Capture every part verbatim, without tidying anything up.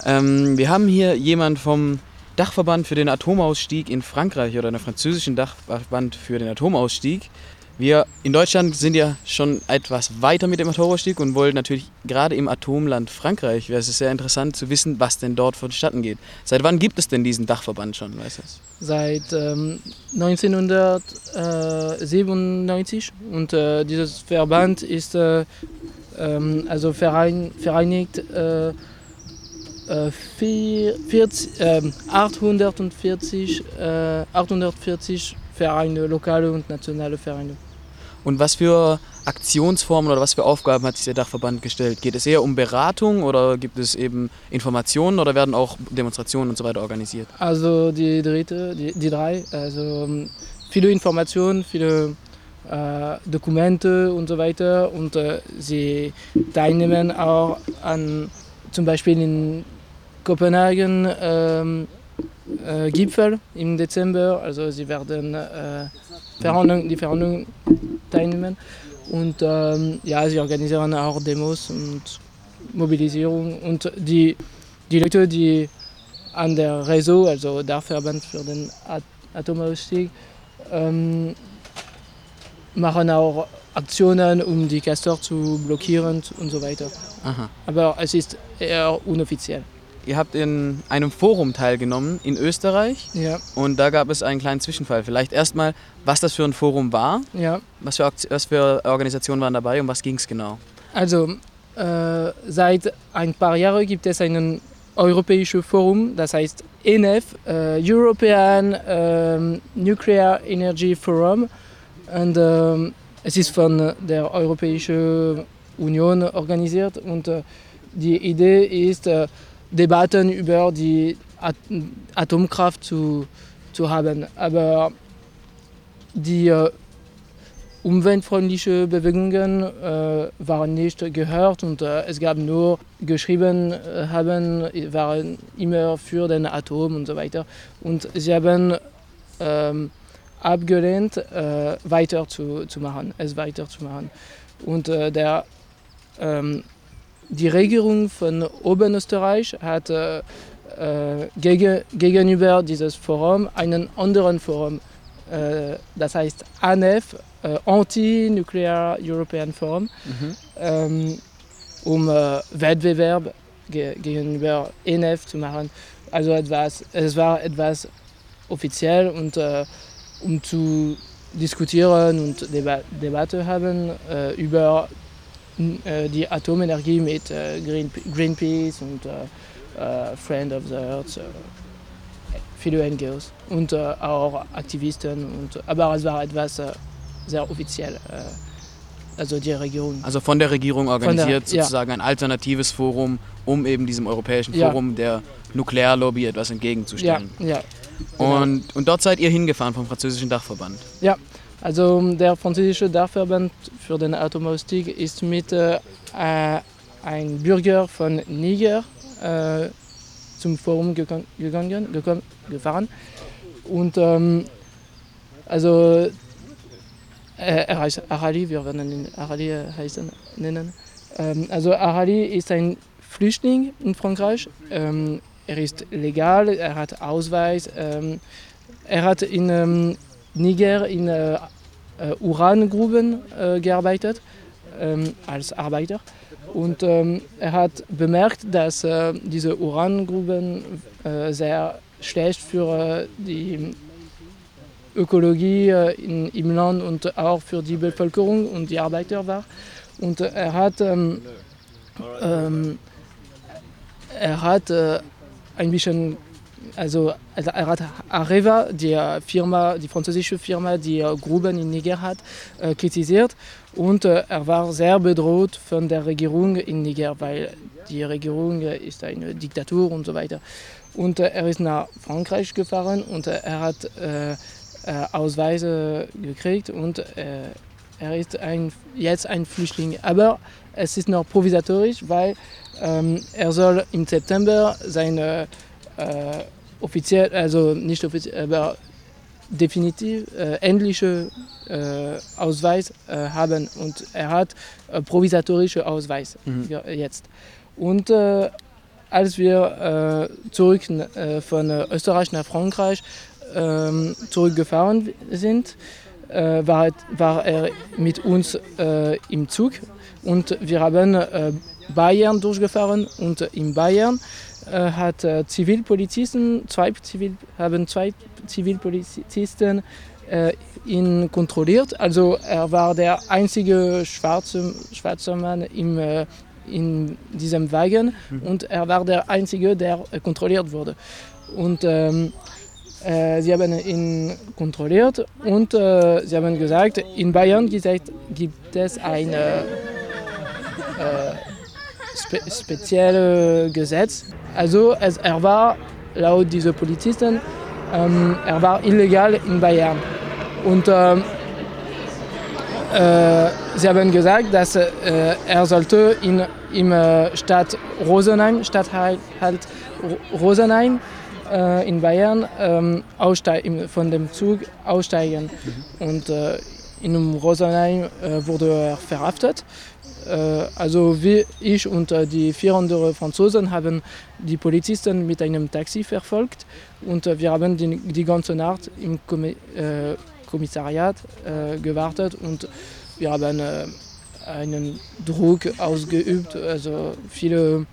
Ähm, wir haben hier jemanden vom Dachverband für den Atomausstieg in Frankreich oder den französischen Dachverband für den Atomausstieg. Wir in Deutschland sind ja schon etwas weiter mit dem Atomausstieg und wollen natürlich gerade im Atomland Frankreich, wäre es sehr interessant zu wissen, was denn dort vonstatten geht. Seit wann gibt es denn diesen Dachverband schon, weißt du das? Seit ähm, neunzehnhundertsiebenundneunzig und äh, dieses Verband ist äh, ähm, also verein, vereinigt äh, äh, vierzig, äh, achthundertvierzig, äh, achthundertvierzig Vereine, lokale und nationale Vereine. Und was für Aktionsformen oder was für Aufgaben hat sich der Dachverband gestellt? Geht es eher um Beratung oder gibt es eben Informationen oder werden auch Demonstrationen und so weiter organisiert? Also die dritte, die, die drei, also viele Informationen, viele äh, Dokumente und so weiter und äh, sie teilnehmen auch an zum Beispiel in Kopenhagen ähm, äh, Gipfel im Dezember, also sie werden äh, Verhandlungen, die Verhandlungen teilnehmen und ähm, ja, sie organisieren auch Demos und Mobilisierung und die, die Leute, die an der Réseau, also der Verband für den At- Atomausstieg, ähm, machen auch Aktionen, um die Castor zu blockieren und so weiter. Aha. Aber es ist eher unoffiziell. Ihr habt in einem Forum teilgenommen in Österreich Ja, und da gab es einen kleinen Zwischenfall. Vielleicht erstmal, was das für ein Forum war, ja. was für, Akt- was für Organisationen waren dabei und was ging es genau? Also äh, seit ein paar Jahren gibt es ein europäisches Forum, das heißt E N E F, äh, European ähm, Nuclear Energy Forum. Und ähm, es ist von der Europäischen Union organisiert und äh, die Idee ist, äh, Debatten über die At- Atomkraft zu, zu haben. Aber die äh, umweltfreundlichen Bewegungen äh, waren nicht gehört und äh, es gab nur geschrieben äh, haben, waren immer für den Atom und so weiter. Und sie haben ähm, abgelehnt, äh, weiter zu, zu machen, es weiterzumachen. Und äh, der, ähm, die Regierung von Oberösterreich hat äh, äh, gegen, gegenüber dieses Forum einen anderen Forum, äh, das heißt A N E F, äh, Anti-Nuclear European Forum, Mhm. ähm, um äh, Wettbewerb ge gegenüber E N E F zu machen. Also etwas, es war etwas offiziell und äh, um zu diskutieren und Deba Debatte haben äh, über äh, die Atomenergie mit äh, Green Greenpeace und äh, äh, Friend of the Earth, äh, viele N G Os und äh, auch Aktivisten. Und, aber es war etwas äh, sehr offiziell, äh, also die Regierung. Also von der Regierung organisiert, der, ja. sozusagen ein alternatives Forum, um eben diesem europäischen Ja. Forum der Nuklearlobby etwas Ja, entgegenzustellen. ja. Und, und dort seid ihr hingefahren vom französischen Dachverband. Ja, also der französische Dachverband für den Atomausstieg ist mit äh, einem Bürger von Niger äh, zum Forum gegangen, gegangen, gekommen, gefahren. Und ähm, also äh, er heißt Arali, wir werden ihn Arali heißen, nennen. Ähm, also Arali ist ein Flüchtling in Frankreich. Ähm, Er ist legal, er hat Ausweis, ähm, er hat in ähm, Niger in äh, äh, Urangruben äh, gearbeitet ähm, als Arbeiter und ähm, er hat bemerkt, dass äh, diese Urangruben äh, sehr schlecht für äh, die Ökologie äh, in, im Land und auch für die Bevölkerung und die Arbeiter war und äh, er hat ähm, ähm, er hat äh, ein bisschen, also er hat Areva, die Firma, die französische Firma, die Gruben in Niger hat, äh, kritisiert und äh, er war sehr bedroht von der Regierung in Niger, weil die Regierung äh, ist eine Diktatur und so weiter. Und äh, er ist nach Frankreich gefahren und äh, er hat äh, äh, Ausweise gekriegt und äh, er ist ein, jetzt ein Flüchtling. Aber es ist noch provisorisch, weil ähm, er soll im September seine äh, offiziell, also nicht offiziell, aber definitiv äh, endliche äh, Ausweis äh, haben und er hat äh, provisorische Ausweis Mhm. ja, jetzt. Und äh, als wir äh, zurück äh, von Österreich nach Frankreich äh, zurückgefahren sind, äh, war, war er mit uns äh, im Zug und wir haben äh, Bayern durchgefahren und in Bayern äh, hat äh, Zivilpolizisten, zwei Zivil, haben zwei Zivilpolizisten äh, ihn kontrolliert. Also er war der einzige schwarze, schwarze Mann im, äh, in diesem Wagen mhm. und er war der einzige, der äh, kontrolliert wurde. Und ähm, äh, sie haben ihn kontrolliert und äh, sie haben gesagt, in Bayern gesagt, gibt es ein äh, spe spezielles Gesetz. Also es, er war laut dieser Polizisten, ähm, er war illegal in Bayern. Und ähm, äh, sie haben gesagt, dass äh, er sollte in im äh, Stadt Rosenheim, Stadtteil halt Rosenheim äh, in Bayern ähm, aussteigen, von dem Zug aussteigen. Mhm. Und äh, in Rosenheim äh, wurde er verhaftet. Äh, also wie ich und äh, die vier anderen Franzosen haben die Polizisten mit einem Taxi verfolgt und äh, wir haben die, die ganze Nacht im Kom äh, Kommissariat äh, gewartet und wir haben äh, einen Druck ausgeübt, also viele.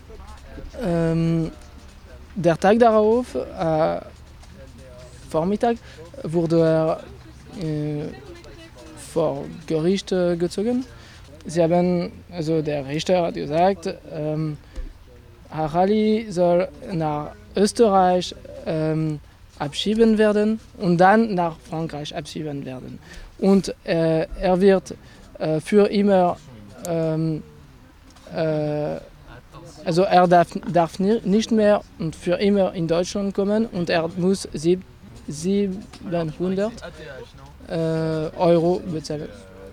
Ähm, der Tag darauf, äh, Vormittag, wurde er äh, vor Gericht äh, gezogen. Sie haben, also der Richter hat gesagt, ähm, Harali soll nach Österreich ähm, abschieben werden und dann nach Frankreich abschieben werden. Und äh, er wird äh, für immer, ähm, äh, also er darf, darf nicht mehr und für immer in Deutschland kommen und er muss sieb, siebenhundert äh, Euro bezahlen.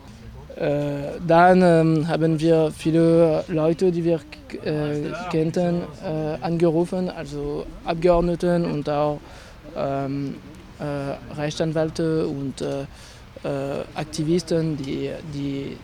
Äh, dann ähm, haben wir viele Leute, die wir äh, kannten, äh, angerufen, also Abgeordneten und auch ähm, äh, Rechtsanwälte und äh, äh, Aktivisten, die, die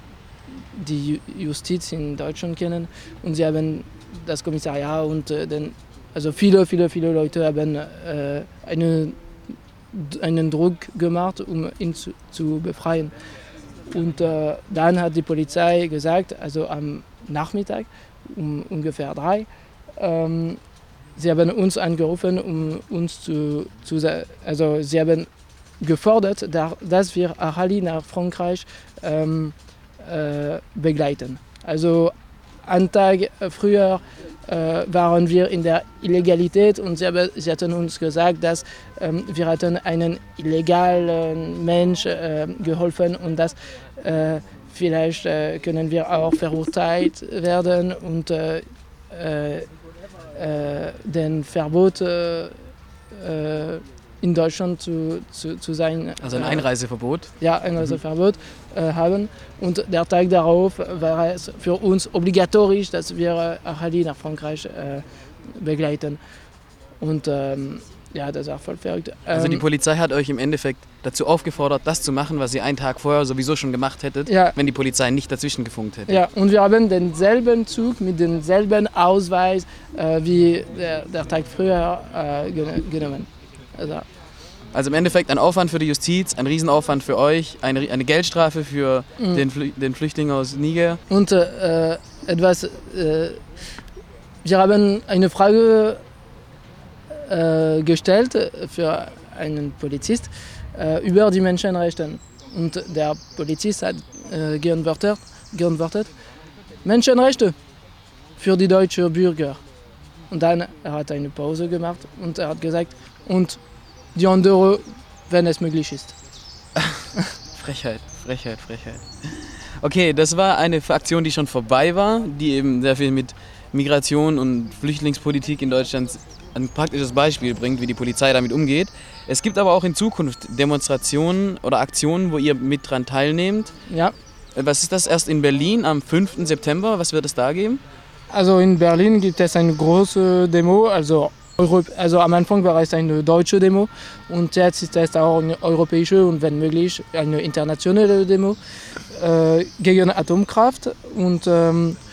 die Justiz in Deutschland kennen. Und sie haben das Kommissariat und äh, den, also viele, viele, viele Leute haben äh, eine, einen Druck gemacht, um ihn zu, zu befreien. Und äh, dann hat die Polizei gesagt, also am Nachmittag um ungefähr drei, ähm, sie haben uns angerufen, um uns zu, zu also sie haben gefordert, dass wir Harali nach Frankreich ähm, äh, begleiten. Also einen Tag früher äh, waren wir in der Illegalität und sie, haben, sie hatten uns gesagt, dass ähm, wir hatten einen illegalen Mensch äh, geholfen und dass äh, vielleicht äh, können wir auch verurteilt werden und äh, äh, äh, den Verbot äh, äh, in Deutschland zu, zu, zu sein. Also ein Einreiseverbot? Äh, ja, Einreiseverbot äh, haben. Und der Tag darauf war es für uns obligatorisch, dass wir Harali nach Frankreich äh, begleiten. Und ähm, ja, das war voll verrückt. Ähm, also die Polizei hat euch im Endeffekt dazu aufgefordert, das zu machen, was ihr einen Tag vorher sowieso schon gemacht hättet, ja. wenn die Polizei nicht dazwischen gefunkt hätte. Ja, und wir haben denselben Zug mit demselben Ausweis äh, wie der, der Tag früher äh, genommen. Also, also im Endeffekt ein Aufwand für die Justiz, ein Riesenaufwand für euch, eine, eine Geldstrafe für mhm. den, Flü den Flüchtling aus Niger. Und äh, etwas, äh, wir haben eine Frage äh, gestellt für einen Polizist äh, über die Menschenrechte. Und der Polizist hat äh, geantwortet, geantwortet, Menschenrechte für die deutschen Bürger. Und dann er hat eine Pause gemacht und er hat gesagt, und die andere, wenn es möglich ist. Frechheit, Frechheit, Frechheit. Okay, das war eine Aktion, die schon vorbei war, die eben sehr viel mit Migration und Flüchtlingspolitik in Deutschland ein praktisches Beispiel bringt, wie die Polizei damit umgeht. Es gibt aber auch in Zukunft Demonstrationen oder Aktionen, wo ihr mit dran teilnehmt. Ja. Was ist das? Erst in Berlin am fünften September. Was wird es da geben? Also in Berlin gibt es eine große Demo, also, Europ also am Anfang war es eine deutsche Demo und jetzt ist es auch eine europäische und wenn möglich eine internationale Demo äh, gegen Atomkraft. Und ähm,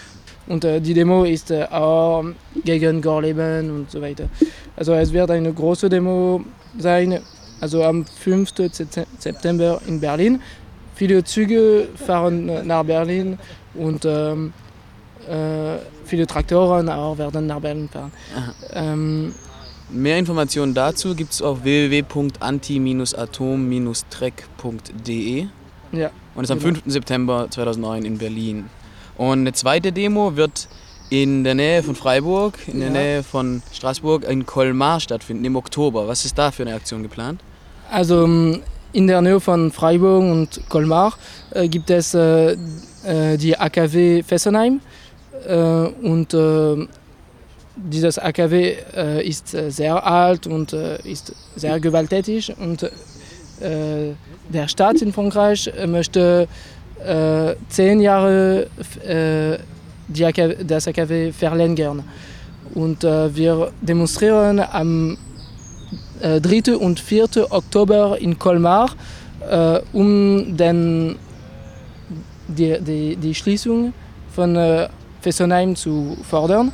Und äh, die Demo ist äh, auch gegen Gorleben und so weiter. Also es wird eine große Demo sein, also am fünften September in Berlin. Viele Züge fahren nach Berlin und ähm, äh, viele Traktoren auch werden nach Berlin fahren. Ähm, Mehr Informationen dazu gibt es auf w w w punkt anti atom treck punkt d e ja, und ist am genau. fünften September zweitausendneun in Berlin. Und eine zweite Demo wird in der Nähe von Freiburg, in der Ja. Nähe von Straßburg, in Colmar stattfinden im Oktober. Was ist da für eine Aktion geplant? Also in der Nähe von Freiburg und Colmar äh, gibt es äh, äh, die A K W Fessenheim äh, und äh, dieses A K W äh, ist äh, sehr alt und äh, ist sehr gewalttätig und äh, der Staat in Frankreich möchte äh, zehn Jahre äh, die A K W, das A K W verlängern. Und äh, wir demonstrieren am äh, dritten und vierten Oktober in Colmar, äh, um den, die, die, die Schließung von äh, Fessenheim zu fordern.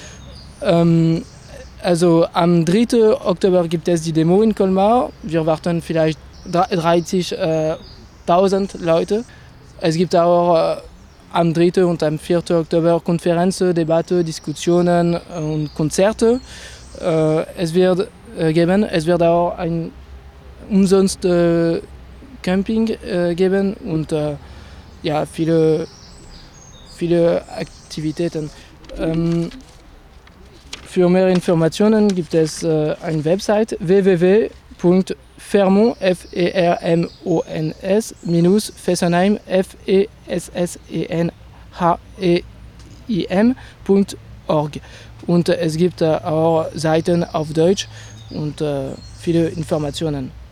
Ähm, also am dritten Oktober gibt es die Demo in Colmar. Wir warten vielleicht dreißigtausend Leute. Es gibt auch äh, am dritten und am vierten Oktober Konferenzen, Debatten, Diskussionen und Konzerte. Äh, es wird äh, geben. Es wird auch ein umsonst äh, Camping äh, geben und äh, ja, viele, viele Aktivitäten. Ähm, Für mehr Informationen gibt es äh, eine Website w w w punkt fermons f e r m o n s minus fessenheim f e s s e n h e i m punkt org. Und äh, es gibt äh, auch Seiten auf Deutsch und äh, viele Informationen.